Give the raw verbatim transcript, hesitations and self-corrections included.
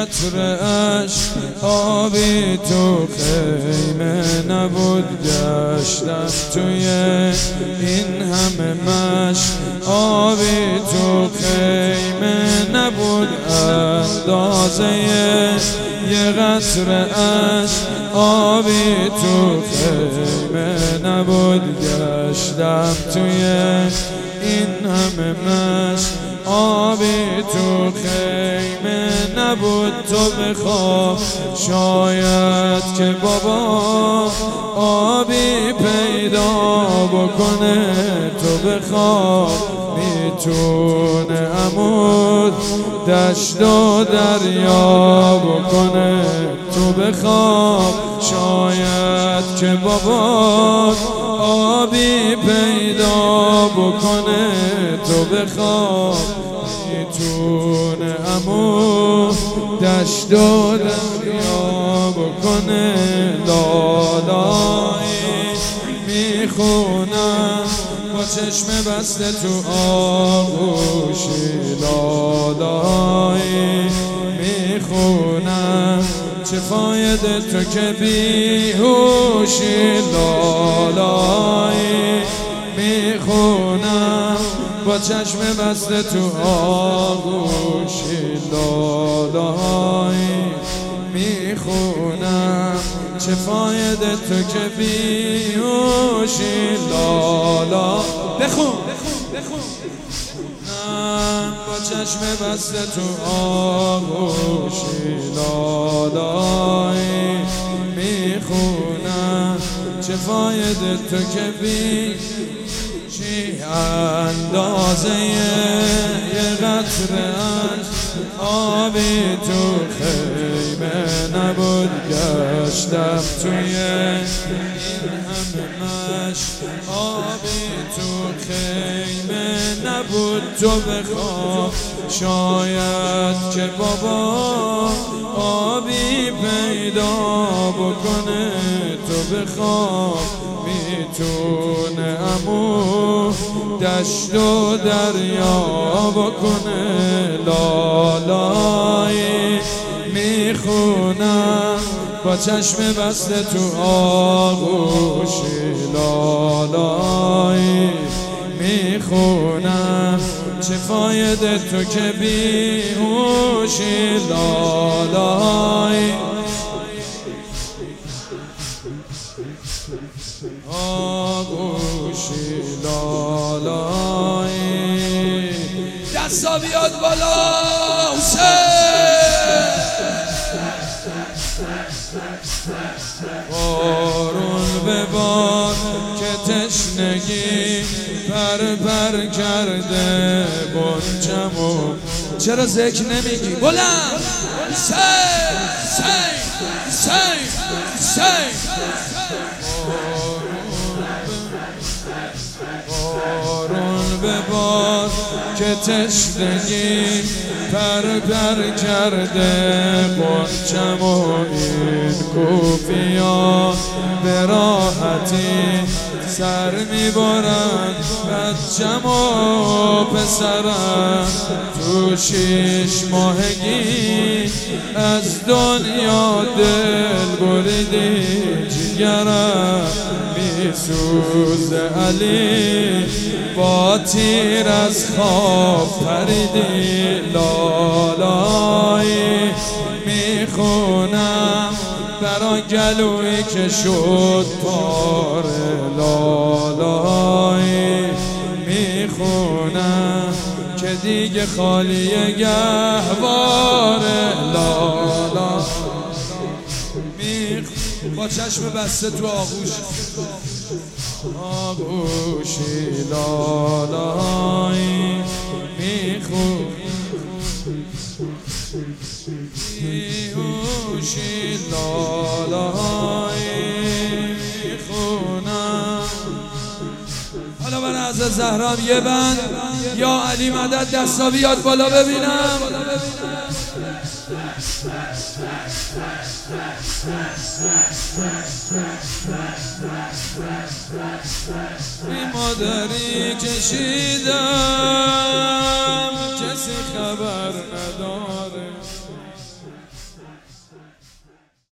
قطره اش آبی تو خیمه نبود. گشتم توی این همه مشت آبی تو خیمه نبود. اندازه یه قطره اش آبی تو خیمه نبود. گشتم توی این همه مشت آبی تو خیمه نبود. تو بخواه شاید که بابا آبی پیدا بکنه. تو بخواه میتونه عمود دشت و دریا بکنه. تو بخواه شاید که بابا آبی پیدا بکنه. تو بخواه میتونه عمود دشت و دریا بکنه. لالایی میخونم با چشم بسته تو آغوشی. لالایی میخونم چه فایده تو که بیهوشی. لالایی میخونم با چشم بسته تو آغوشی. لالایی میخونم چه فایده تو که بیهوشی. لالا بخون با چشم بسته تو آغوشی. لالایی میخونم چه فایده تو که بیهوشی. اندازه یه قطره اش آبی تو خیمه نبود. گشتم توی این همه مشت آبی تو خیمه نبود. تو بخواه شاید که بابا آبی پیدا بکنه. تو بخواه میتونه عمود دشت و دریا بکنه. لالایی میخونم با چشم بسته تو آغوشی. لالایی میخونم چه فایده تو که بیهوشی. لالایی آغوشی. لالایی دستا بیاد بالا حسین. بارون به بار که تشنگی پر پر کرده بنچمو. چرا ذکر نمیگی بلند؟ حسین حسین حسین حسین. بارون به بار که تشنگی پر پر کرده بنچمو. این کوفیان به راحتی سر میبرن بچم و پسرم. تو شیش ماهگی از دنیا دل بریدی. جگرم میسوزه علی با تیر از خواب پریدی. لالایی میخونم برا گلویی که شد پاره. لالایی میخونم که دیگه خالی گهواره. لالا میخونم با چشم بسته تو آغوش آغوشی. لالایی میخونم بیهوشی. لالایی میخونم. حالا برای حضرت زهرا یه بند یا علی مدد دستا بیاد بالا ببینم. این مادری کشیدم کسی خبر نداره.